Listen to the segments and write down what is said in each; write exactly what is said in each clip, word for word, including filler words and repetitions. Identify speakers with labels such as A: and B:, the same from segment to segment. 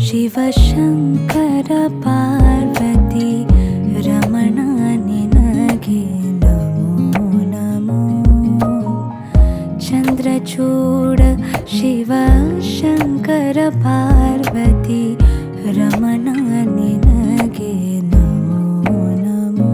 A: ಶಿವಶಂಕರ ಪಾರ್ವತಿ ರಮಣ ನಿನಗೆ ನಮೋ ನಮೋ. ಚಂದ್ರಚೂಡ ಶಿವಶಂಕರ ಪಾರ್ವತಿ ರಮಣ ನಿನಗೆ ನಮೋ ನಮೋ.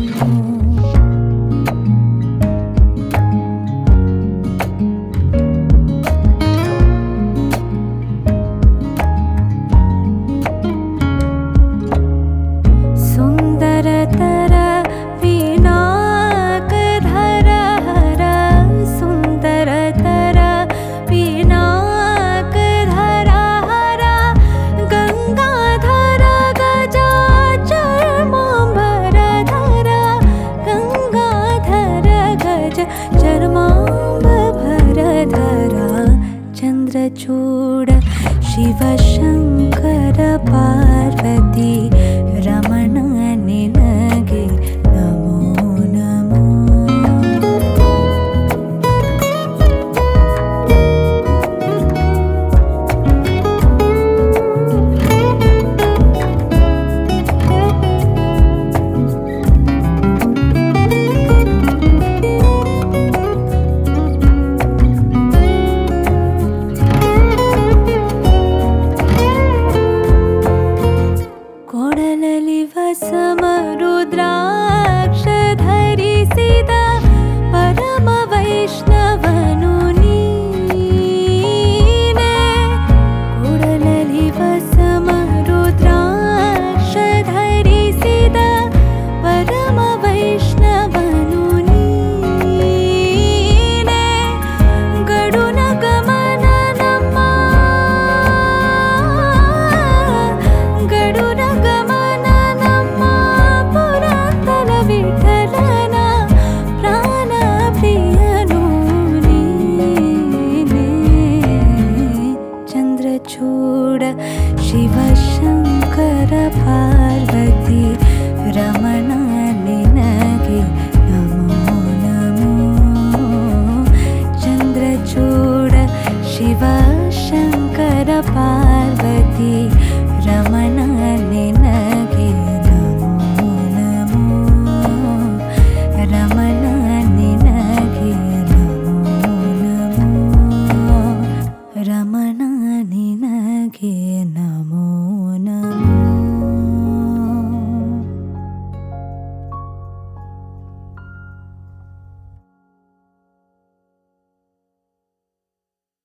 A: ಸುಂದರತರ ವಿನಾಕಧರ ಹರ ಸುಂದರತರ ವಿನಾಕಧರ ಹರ ಗಂಗಾಧರ ಗಜ ಚರ್ಮಾಂಬರಧರ ಗಂಗಾಧರ ಗಜ ಚರ್ಮಾಂಬರಧರ. ಚಂದ್ರಚೂಡ ಶಿವಶಂಕರ ಪಾರ್ವತಿ ರಮಣ ನಿನಗೆ ನಮೋ ನಮೋ. ಕೊಡಲಲಿ ವಸಮರುದ್ರಾಕ್ಷ ಧರಿಸಿದ ಪರಮ ವೈಷ್ಣವನು ನೀನೆ. ಕೊಡಲಲಿ ವಸಮರುದ್ರಾಕ್ಷ ಧರಿಸಿದ ಪರಮ ವೈಷ್ಣವನು ನೀನೆ. ಗಡುನ ಗಮನ ನಮ್ಮ ಗಡುನ ಗಮನ ನಮ್ಮ ಪುರಂದರ ವಿಠಲನ ಪ್ರಾಣ ಪ್ರಿಯನು ನೀನೆ. ಚಂದ್ರಚೂಡ ಶಿವಶಂಕರ ಪಾರ್ವತಿ ರಮಣ ನಿನಗೆ ನಮೋ ನಮೋ. ಚಂದ್ರಚೂಡ ಶಿವಶಂಕರ ಪಾರ್ವತಿ ರಮಣ ನಿನಗೆ ನಮೋ ನಮೋ. ರಮಣ ನಿನಗೆ ನಮೋ ನಮೋ. ರಮಣ ನಿನಗೆ ನಮೋ